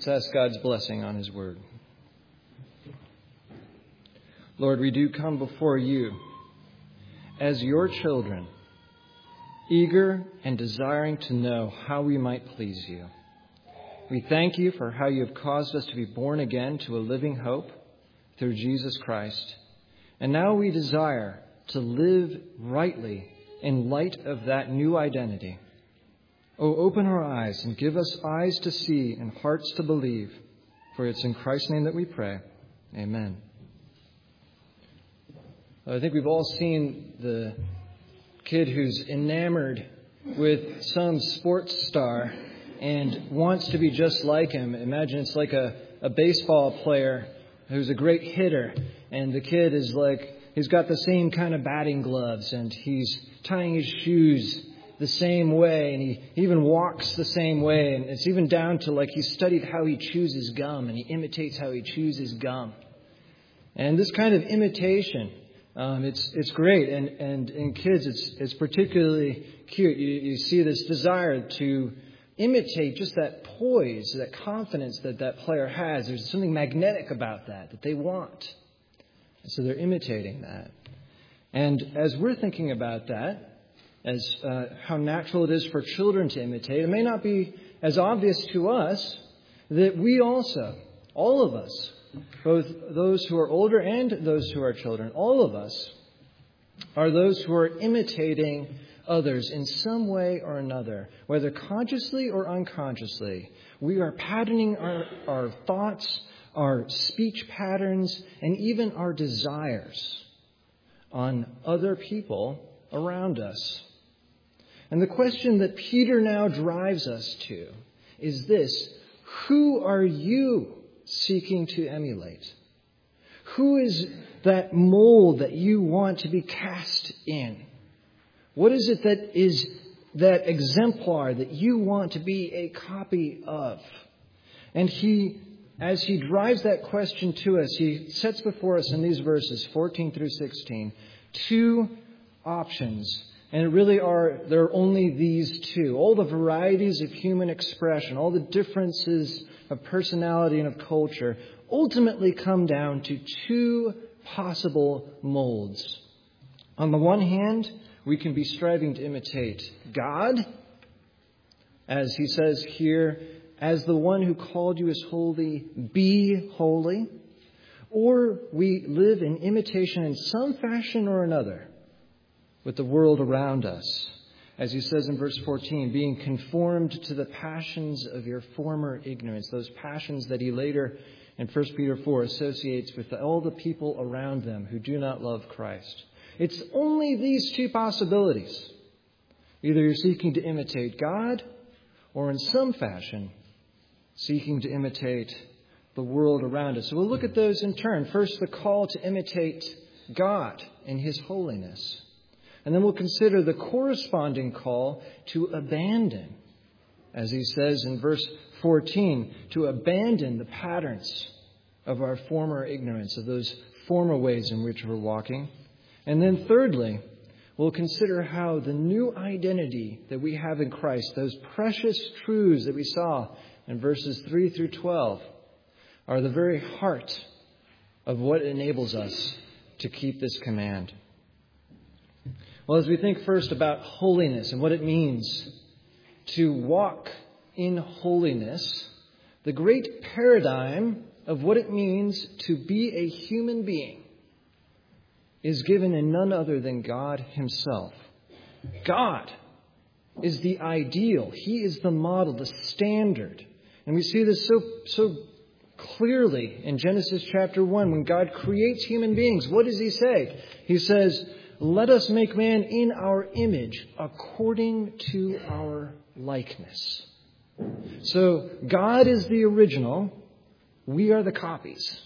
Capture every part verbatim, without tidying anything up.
Let's ask God's blessing on His word. Lord, we do come before you as your children, eager and desiring to know how we might please you. We thank you for how you have caused us to be born again to a living hope through Jesus Christ. And now we desire to live rightly in light of that new identity. Oh, open our eyes and give us eyes to see and hearts to believe. For it's in Christ's name that we pray. Amen. I think we've all seen the kid who's enamored with some sports star and wants to be just like him. Imagine it's like a, a baseball player who's a great hitter, and the kid is like, he's got the same kind of batting gloves, and he's tying his shoes the same way, and he even walks the same way, and it's even down to like he studied how he chews his gum, and he imitates how he chews his gum. And this kind of imitation, um, it's it's great, and, and in kids it's it's particularly cute. You, you see this desire to imitate just that poise, that confidence that that player has. There's something magnetic about that that they want. And so they're imitating that. And as we're thinking about that, as uh, how natural it is for children to imitate, it may not be as obvious to us that we also, all of us, both those who are older and those who are children, all of us are those who are imitating others in some way or another, whether consciously or unconsciously. We are patterning our, our thoughts, our speech patterns, and even our desires on other people around us. And the question that Peter now drives us to is this: who are you seeking to emulate? Who is that mold that you want to be cast in? What is it that is that exemplar that you want to be a copy of? And he, as he drives that question to us, he sets before us in these verses, fourteen through sixteen, two options. And it really are, there are only these two. All the varieties of human expression, all the differences of personality and of culture ultimately come down to two possible molds. On the one hand, we can be striving to imitate God, as he says here, as the one who called you is holy, be holy. Or we live in imitation in some fashion or another with the world around us. As he says in verse fourteen, being conformed to the passions of your former ignorance, those passions that he later in First Peter four associates with all the people around them who do not love Christ. It's only these two possibilities. Either you're seeking to imitate God, or in some fashion seeking to imitate the world around us. So we'll look at those in turn. First, the call to imitate God in His holiness. And then we'll consider the corresponding call to abandon, as he says in verse fourteen, to abandon the patterns of our former ignorance, of those former ways in which we're walking. And then thirdly, we'll consider how the new identity that we have in Christ, those precious truths that we saw in verses three through twelve, are the very heart of what enables us to keep this command. Well, as we think first about holiness and what it means to walk in holiness, the great paradigm of what it means to be a human being is given in none other than God Himself. God is the ideal. He is the model, the standard. And we see this so, so clearly in Genesis chapter one. When God creates human beings, what does He say? He says, let us make man in our image according to our likeness. So God is the original. We are the copies.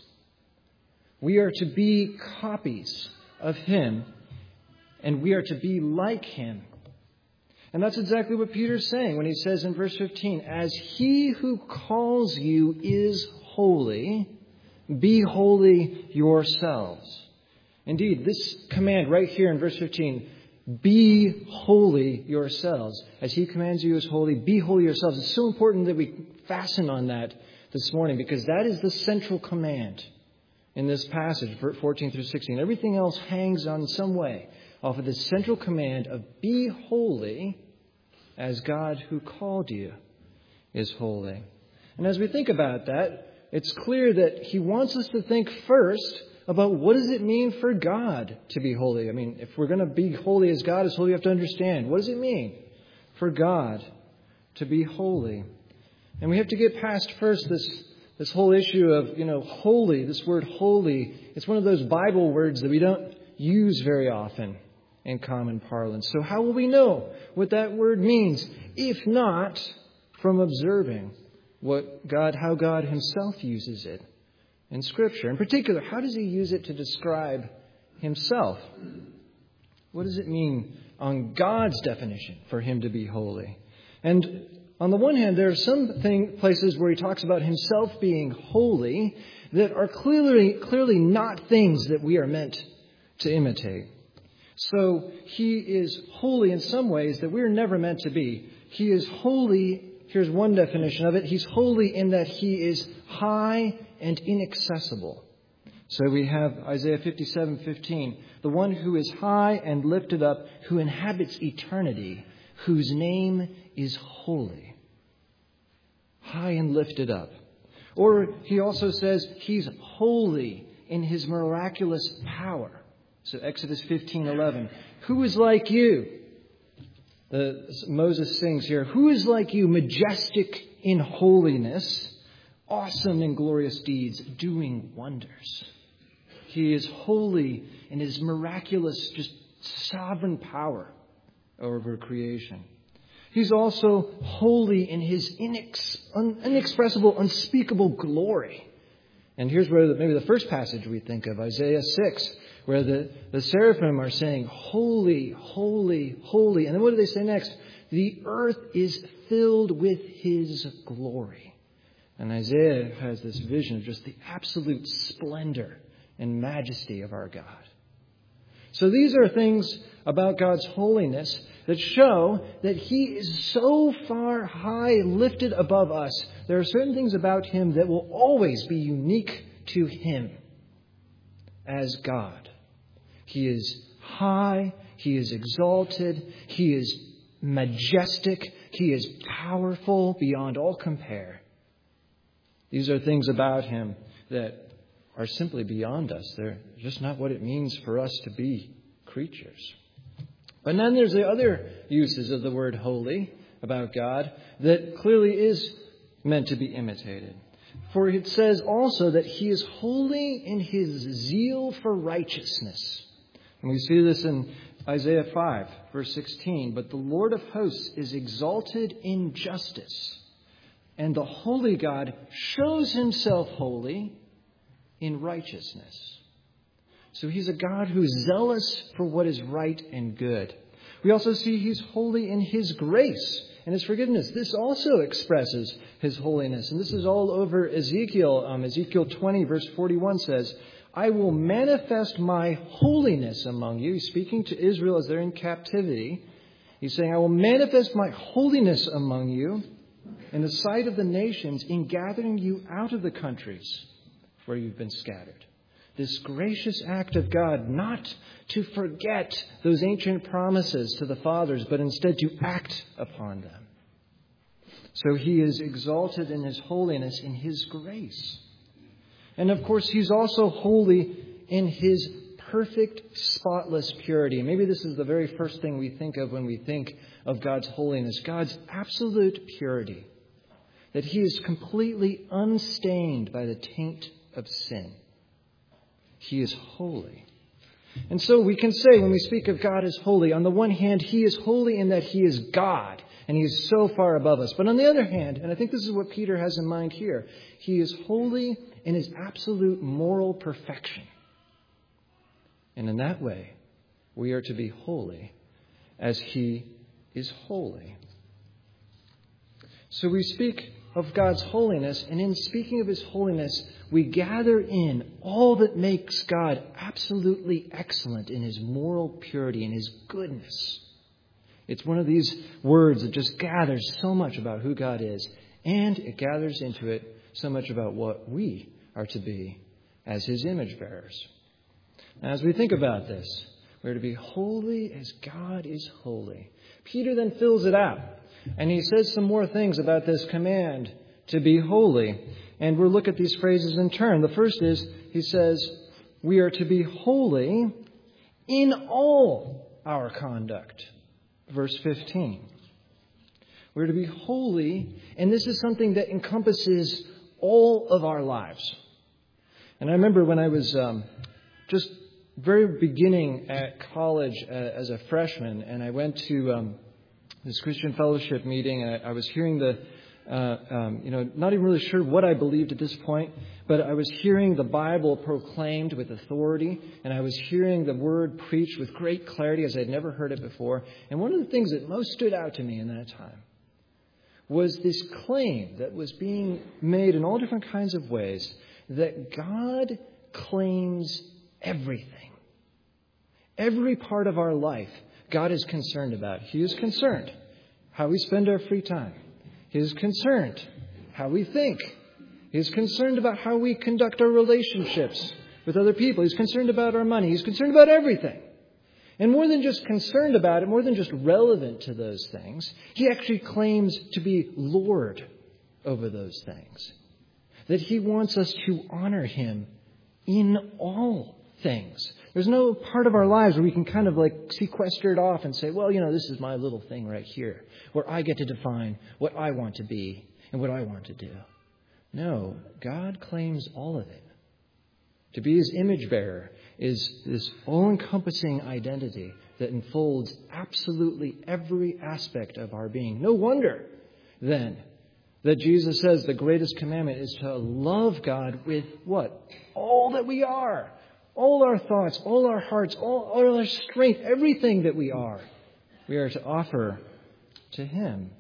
We are to be copies of Him, and we are to be like Him. And that's exactly what Peter's saying when he says in verse fifteen, as He who calls you is holy, be holy yourselves. Indeed, this command right here in verse fifteen, be holy yourselves. As He commands you as holy, be holy yourselves. It's so important that we fasten on that, this morning, because that is the central command in this passage, fourteen through sixteen. Everything else hangs on some way off of the central command of be holy as God who called you is holy. And as we think about that, it's clear that he wants us to think first about what does it mean for God to be holy. I mean, if we're going to be holy as God is holy, we have to understand, what does it mean for God to be holy? And we have to get past first this, this whole issue of, you know, holy, this word holy. It's one of those Bible words that we don't use very often in common parlance. So how will we know what that word means, if not from observing what God, how God himself uses it in Scripture? In particular, how does he use it to describe himself? What does it mean on God's definition for him to be holy? And on the one hand, there are some thing, places where he talks about himself being holy that are clearly, clearly not things that we are meant to imitate. So he is holy in some ways that we're never meant to be. He is holy. Here's one definition of it. He's holy in that he is high and inaccessible. So we have Isaiah fifty-seven fifteen, the one who is high and lifted up, who inhabits eternity, whose name is holy. High and lifted up. Or he also says he's holy in his miraculous power. So Exodus fifteen eleven, who is like you? The, Moses sings here, who is like you, majestic in holiness, awesome in glorious deeds, doing wonders. He is holy in his miraculous, just sovereign power over creation. He's also holy in his inex- un- inexpressible, unspeakable glory. And here's where the, maybe the first passage we think of, Isaiah six, where the, the seraphim are saying, holy, holy, holy. And then what do they say next? The earth is filled with his glory. And Isaiah has this vision of just the absolute splendor and majesty of our God. So these are things about God's holiness that show that he is so far high lifted above us. There are certain things about him that will always be unique to him as God. He is high, he is exalted, he is majestic, he is powerful beyond all compare. These are things about him that are simply beyond us. They're just not what it means for us to be creatures. But then there's the other uses of the word holy about God that clearly is meant to be imitated. For it says also that he is holy in his zeal for righteousness. And we see this in Isaiah five, verse sixteen. But the Lord of hosts is exalted in justice, and the holy God shows himself holy in righteousness. So he's a God who's zealous for what is right and good. We also see he's holy in his grace and his forgiveness. This also expresses his holiness. And this is all over Ezekiel. Um, Ezekiel twenty, verse forty-one says, I will manifest my holiness among you. He's speaking to Israel as they're in captivity. He's saying, I will manifest my holiness among you in the sight of the nations in gathering you out of the countries where you've been scattered. This gracious act of God, not to forget those ancient promises to the fathers, but instead to act upon them. So he is exalted in his holiness, in his grace. And of course, he's also holy in his perfect, spotless purity. Maybe this is the very first thing we think of when we think of God's holiness, God's absolute purity. That he is completely unstained by the taint of sin. He is holy. And so we can say when we speak of God as holy, on the one hand, he is holy in that he is God and he is so far above us. But on the other hand, and I think this is what Peter has in mind here, he is holy in his absolute moral perfection. And in that way, we are to be holy as he is holy. So we speak of God's holiness, and in speaking of his holiness, we gather in all that makes God absolutely excellent in his moral purity and his goodness. It's one of these words that just gathers so much about who God is, and it gathers into it so much about what we are to be as his image bearers. As we think about this, we're to be holy as God is holy. Peter then fills it out, and he says some more things about this command to be holy. And we'll look at these phrases in turn. The first is, he says, we are to be holy in all our conduct. Verse fifteen. We're to be holy, and this is something that encompasses all of our lives. And I remember when I was um, just very beginning at college uh, as a freshman, and I went to um, this Christian fellowship meeting, and I, I was hearing the, uh, um, you know, not even really sure what I believed at this point, but I was hearing the Bible proclaimed with authority, and I was hearing the word preached with great clarity as I'd never heard it before. And one of the things that most stood out to me in that time was this claim that was being made in all different kinds of ways that God claims everything. Every part of our life, God is concerned about. He is concerned how we spend our free time. He is concerned how we think. He is concerned about how we conduct our relationships with other people. He's concerned about our money. He's concerned about everything. And more than just concerned about it, more than just relevant to those things, he actually claims to be Lord over those things. That he wants us to honor him in all things. There's no part of our lives where we can kind of like sequester it off and say, well, you know, this is my little thing right here, where I get to define what I want to be and what I want to do. No, God claims all of it. To be his image bearer is this all-encompassing identity that enfolds absolutely every aspect of our being. No wonder, then, that Jesus says the greatest commandment is to love God with what? All that we are. All our thoughts, all our hearts, all, all our strength, everything that we are, we are to offer to him.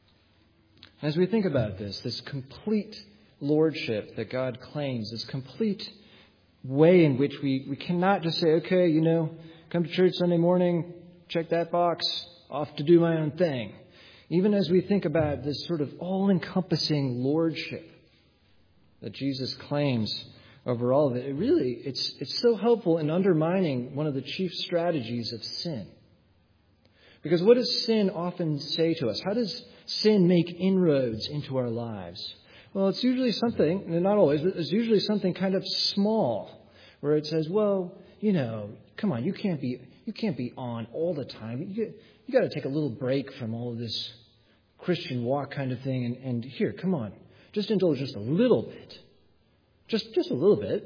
As we think about this, this complete lordship that God claims, this complete way in which we, we cannot just say, okay, you know, come to church Sunday morning, check that box, off to do my own thing. Even as we think about this sort of all-encompassing lordship that Jesus claims over all of it, it really, it's it's so helpful in undermining one of the chief strategies of sin. Because what does sin often say to us? How does sin make inroads into our lives? Well, it's usually something, not always, but it's usually something kind of small, where it says, well, you know, come on, you can't be you can't be on all the time. You, you got to take a little break from all of this Christian walk kind of thing, and, and here, come on, just indulge just a little bit. Just just a little bit.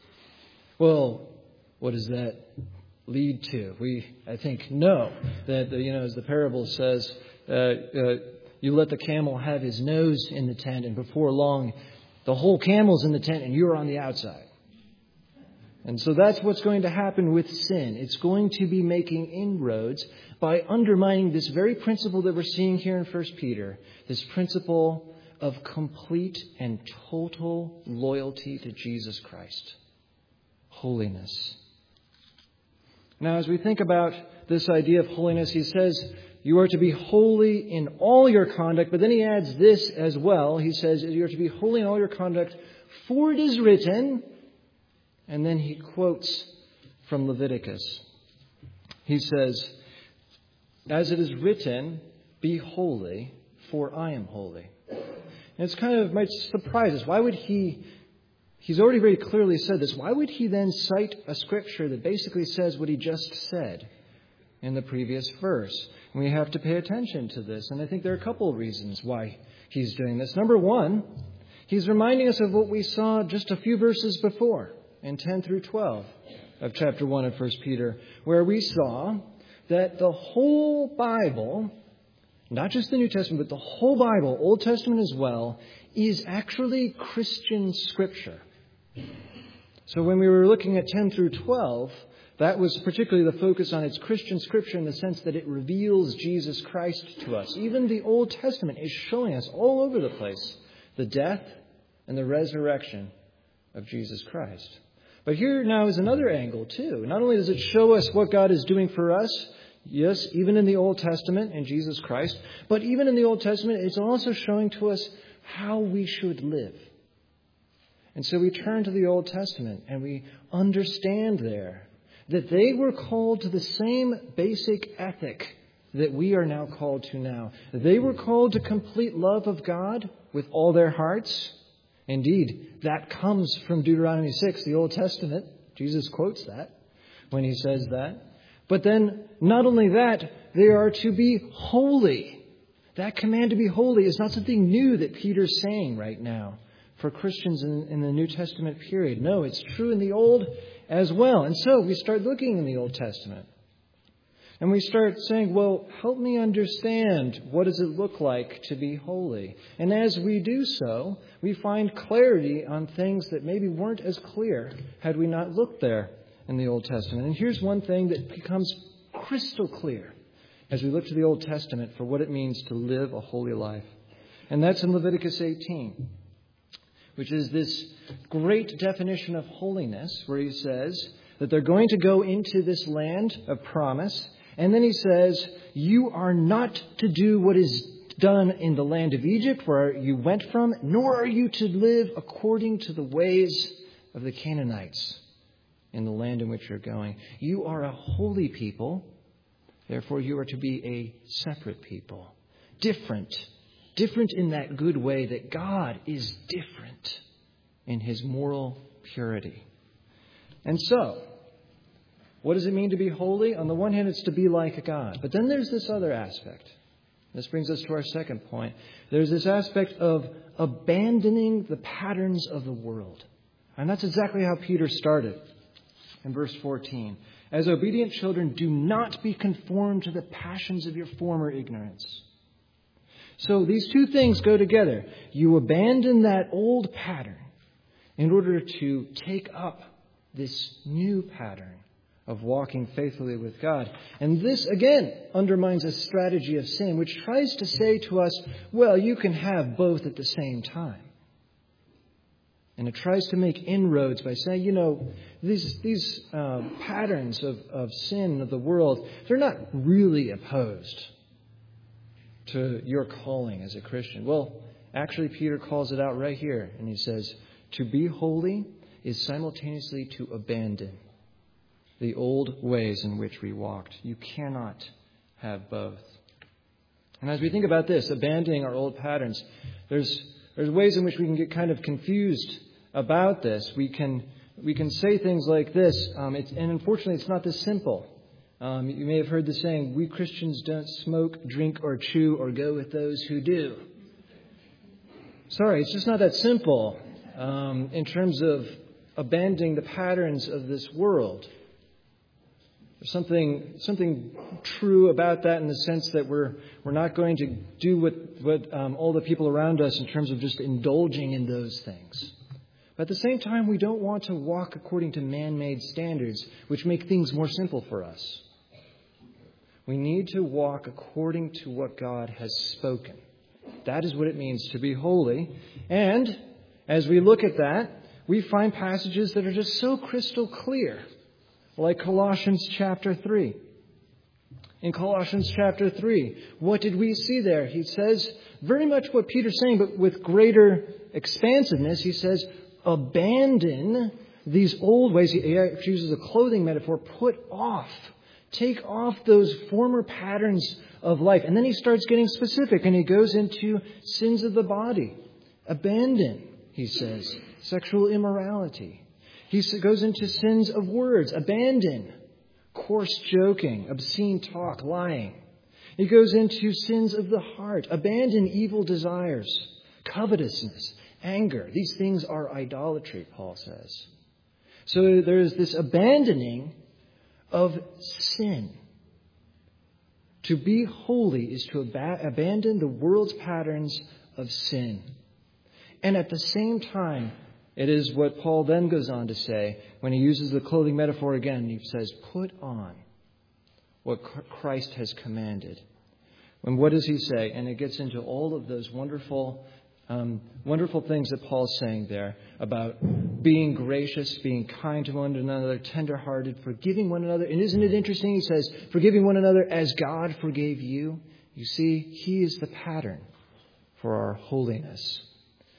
Well, what does that lead to? We, I think, know that, you know, as the parable says, uh, uh, you let the camel have his nose in the tent, and before long, the whole camel's in the tent, and you're on the outside. And so that's what's going to happen with sin. It's going to be making inroads by undermining this very principle that we're seeing here in First Peter, this principle of complete and total loyalty to Jesus Christ. Holiness. Now, as we think about this idea of holiness, he says, you are to be holy in all your conduct. But then he adds this as well. He says, you are to be holy in all your conduct, for it is written. And then he quotes from Leviticus. He says, as it is written, be holy, for I am holy. And it's kind of might surprise us. Why would he, he's already very clearly said this. Why would he then cite a scripture that basically says what he just said in the previous verse? And we have to pay attention to this. And I think there are a couple of reasons why he's doing this. Number one, he's reminding us of what we saw just a few verses before in ten through twelve of chapter one of First Peter, where we saw that the whole Bible, not just the New Testament, but the whole Bible, Old Testament as well, is actually Christian scripture. So when we were looking at ten through twelve, that was particularly the focus on its Christian scripture in the sense that it reveals Jesus Christ to us. Even the Old Testament is showing us all over the place the death and the resurrection of Jesus Christ. But here now is another angle too. Not only does it show us what God is doing for us, yes, even in the Old Testament in Jesus Christ, but even in the Old Testament, it's also showing to us how we should live. And so we turn to the Old Testament and we understand there that they were called to the same basic ethic that we are now called to now. They were called to complete love of God with all their hearts. Indeed, that comes from Deuteronomy six, the Old Testament. Jesus quotes that when he says that. But then, not only that, they are to be holy. That command to be holy is not something new that Peter's saying right now for Christians in, in the New Testament period. No, it's true in the Old as well. And so we start looking in the Old Testament. And we start saying, well, help me understand, what does it look like to be holy? And as we do so, we find clarity on things that maybe weren't as clear had we not looked there in the Old Testament. And here's one thing that becomes crystal clear as we look to the Old Testament for what it means to live a holy life. And that's in Leviticus eighteen, which is this great definition of holiness where he says that they're going to go into this land of promise. And then he says, you are not to do what is done in the land of Egypt where you went from, nor are you to live according to the ways of the Canaanites in the land in which you're going. You are a holy people. Therefore, you are to be a separate people. Different. Different in that good way that God is different in his moral purity. And so, what does it mean to be holy? On the one hand, it's to be like God. But then there's this other aspect. This brings us to our second point. There's this aspect of abandoning the patterns of the world. And that's exactly how Peter started in verse fourteen. As obedient children, do not be conformed to the passions of your former ignorance. So these two things go together. You abandon that old pattern in order to take up this new pattern of walking faithfully with God. And this, again, undermines a strategy of sin, which tries to say to us, well, you can have both at the same time. And it tries to make inroads by saying, you know, these these uh, patterns of, of sin of the world, they're not really opposed to your calling as a Christian. Well, actually, Peter calls it out right here. And he says, to be holy is simultaneously to abandon the old ways in which we walked. You cannot have both. And as we think about this, abandoning our old patterns, there's there's ways in which we can get kind of confused about this. We can we can say things like this, um, it's, and unfortunately, it's not this simple. Um, you may have heard the saying, we Christians don't smoke, drink, or chew, or go with those who do. Sorry, it's just not that simple um, in terms of abandoning the patterns of this world. There's something something true about that in the sense that we're we're not going to do what, what um, all the people around us in terms of just indulging in those things. But at the same time, we don't want to walk according to man-made standards, which make things more simple for us. We need to walk according to what God has spoken. That is what it means to be holy. And as we look at that, we find passages that are just so crystal clear, like Colossians chapter three. In Colossians chapter three, what did we see there? He says very much what Peter's saying, but with greater expansiveness. He says, abandon these old ways. He uses a clothing metaphor. Put off. Take off those former patterns of life. And then he starts getting specific and he goes into sins of the body. Abandon, he says, sexual immorality. He goes into sins of words. Abandon coarse joking, obscene talk, lying. He goes into sins of the heart. Abandon evil desires, covetousness, anger. These things are idolatry, Paul says. So there is this abandoning of sin. To be holy is to ab- abandon the world's patterns of sin. And at the same time, it is what Paul then goes on to say when he uses the clothing metaphor again. He says, put on what Christ has commanded. And what does he say? And it gets into all of those wonderful, um, wonderful things that Paul's saying there about being gracious, being kind to one another, tenderhearted, forgiving one another. And isn't it interesting? He says, forgiving one another as God forgave you. You see, he is the pattern for our holiness.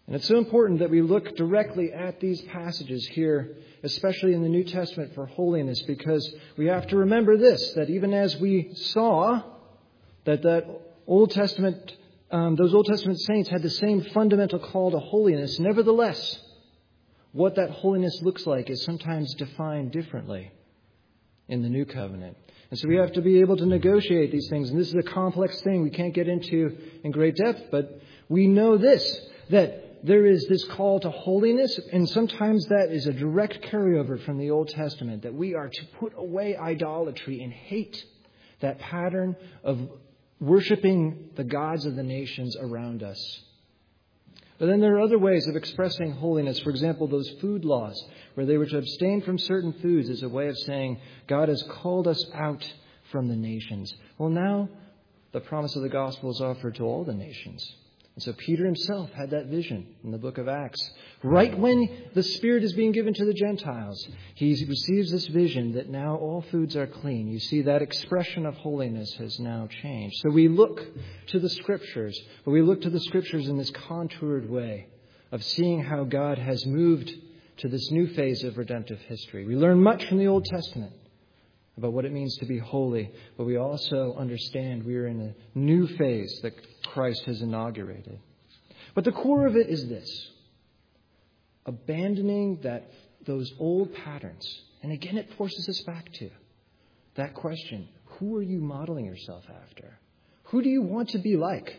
And it's so important that we look directly at these passages here, especially in the New Testament, for holiness, because we have to remember this, that even as we saw that that Old Testament, um, those Old Testament saints had the same fundamental call to holiness, nevertheless, what that holiness looks like is sometimes defined differently in the New Covenant. And so we have to be able to negotiate these things. And this is a complex thing we can't get into in great depth, but we know this, that there is this call to holiness, and sometimes that is a direct carryover from the Old Testament, that we are to put away idolatry and hate that pattern of worshiping the gods of the nations around us. But then there are other ways of expressing holiness. For example, those food laws, where they were to abstain from certain foods as a way of saying, God has called us out from the nations. Well, now the promise of the gospel is offered to all the nations. And so Peter himself had that vision in the book of Acts. Right when the Spirit is being given to the Gentiles, he receives this vision that now all foods are clean. You see, that expression of holiness has now changed. So we look to the Scriptures, but we look to the Scriptures in this contoured way of seeing how God has moved to this new phase of redemptive history. We learn much from the Old Testament about what it means to be holy, but we also understand we are in a new phase that Christ has inaugurated. But the core of it is this: abandoning that those old patterns. And again, it forces us back to that question: who are you modeling yourself after? Who do you want to be like?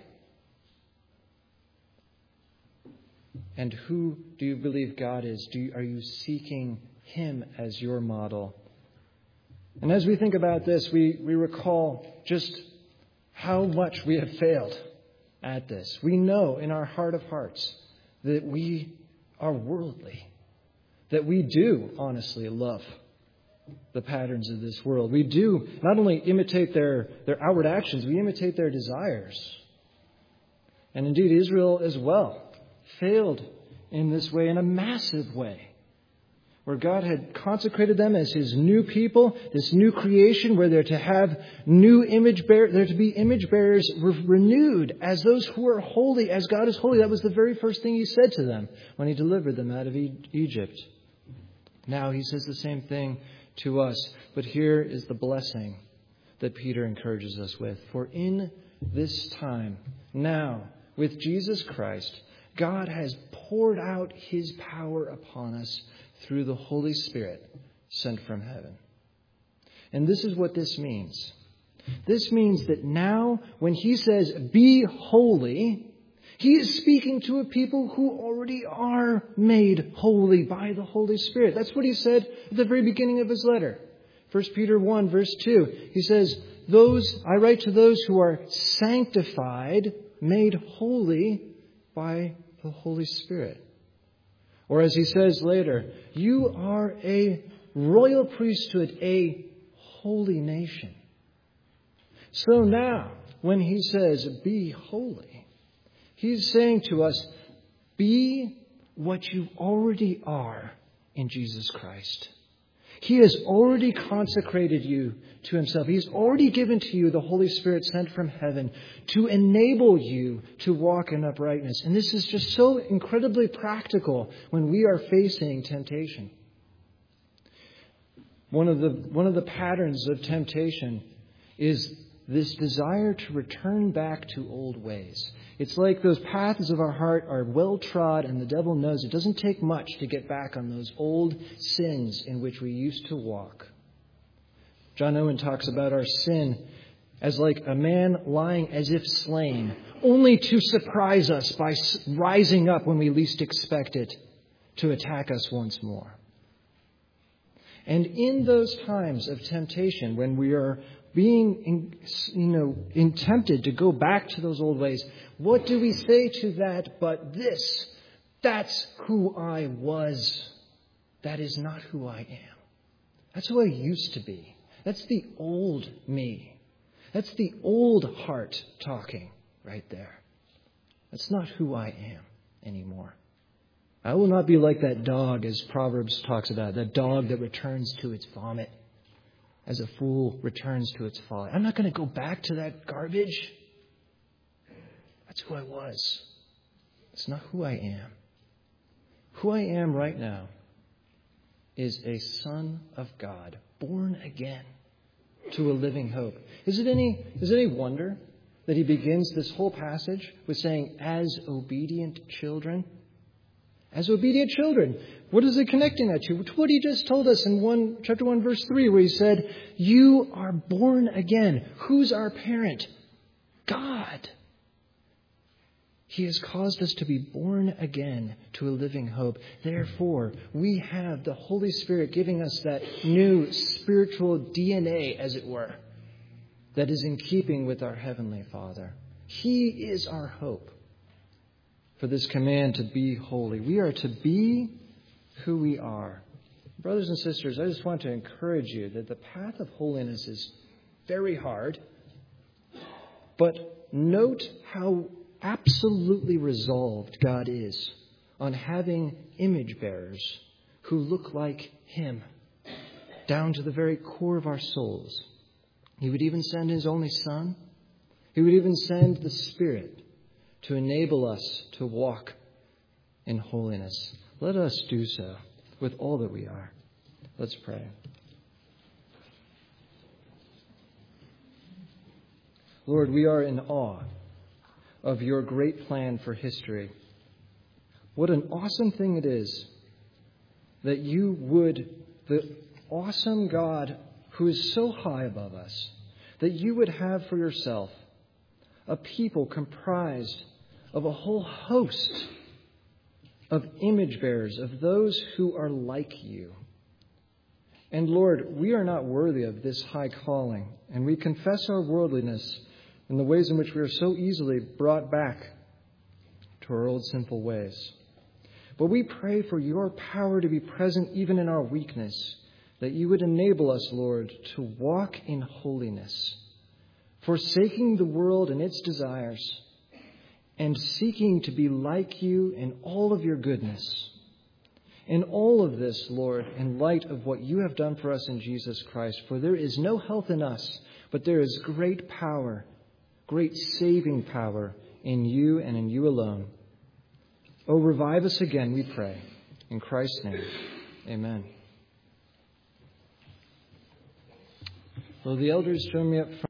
And who do you believe God is? Do you, are you seeking Him as your model? And as we think about this, we, we recall just how much we have failed at this. We know in our heart of hearts that we are worldly, that we do honestly love the patterns of this world. We do not only imitate their, their outward actions, we imitate their desires. And indeed, Israel as well failed in this way, in a massive way, where God had consecrated them as His new people, this new creation, where they're to have new image bearers, they're to be image bearers re- renewed as those who are holy, as God is holy. That was the very first thing He said to them when He delivered them out of e- Egypt. Now He says the same thing to us, but here is the blessing that Peter encourages us with. For in this time, now, with Jesus Christ, God has poured out His power upon us through the Holy Spirit sent from heaven. And this is what this means. This means that now, when He says, be holy, He is speaking to a people who already are made holy by the Holy Spirit. That's what He said at the very beginning of His letter. First Peter one, verse two. He says, "Those I write to those who are sanctified, made holy by the Holy Spirit." Or as he says later, you are a royal priesthood, a holy nation. So now, when He says, be holy, He's saying to us, be what you already are in Jesus Christ. He has already consecrated you to Himself. He's already given to you the Holy Spirit sent from heaven to enable you to walk in uprightness. And this is just so incredibly practical when we are facing temptation. One of the, one of the patterns of temptation is this desire to return back to old ways. It's like those paths of our heart are well trod, and the devil knows it doesn't take much to get back on those old sins in which we used to walk. John Owen talks about our sin as like a man lying as if slain, only to surprise us by rising up when we least expect it to attack us once more. And in those times of temptation, when we are being, you know, tempted to go back to those old ways, what do we say to that but this? That's who I was. That is not who I am. That's who I used to be. That's the old me. That's the old heart talking right there. That's not who I am anymore. I will not be like that dog, as Proverbs talks about, that dog that returns to its vomit, as a fool returns to its folly. I'm not going to go back to that garbage. That's who I was. It's not who I am. who I am right now is a son of God, born again to a living hope. Is it any, is it any wonder that he begins this whole passage with saying, as obedient children? As obedient children. What is it connecting that to? What he just told us in one, chapter one, verse three, where he said, you are born again. Who's our parent? God. He has caused us to be born again to a living hope. Therefore, we have the Holy Spirit giving us that new spiritual D N A, as it were, that is in keeping with our Heavenly Father. He is our hope for this command to be holy. We are to be who we are. Brothers and sisters, I just want to encourage you that the path of holiness is very hard, but note how absolutely resolved God is on having image bearers who look like Him down to the very core of our souls. He would even send His only Son. He would even send the Spirit to enable us to walk in holiness. Let us do so with all that we are. Let's pray. Lord, we are in awe of your great plan for history. What an awesome thing it is that you would, the awesome God who is so high above us, that you would have for yourself a people comprised of a whole host of image bearers, of those who are like you. And Lord, we are not worthy of this high calling, and we confess our worldliness in the ways in which we are so easily brought back to our old sinful ways. But we pray for your power to be present even in our weakness, that you would enable us, Lord, to walk in holiness, forsaking the world and its desires, and seeking to be like you in all of your goodness. In all of this, Lord, in light of what you have done for us in Jesus Christ, for there is no health in us, but there is great power, great saving power in you and in you alone. Oh, revive us again, we pray. In Christ's name, amen. Will the elders join me up front?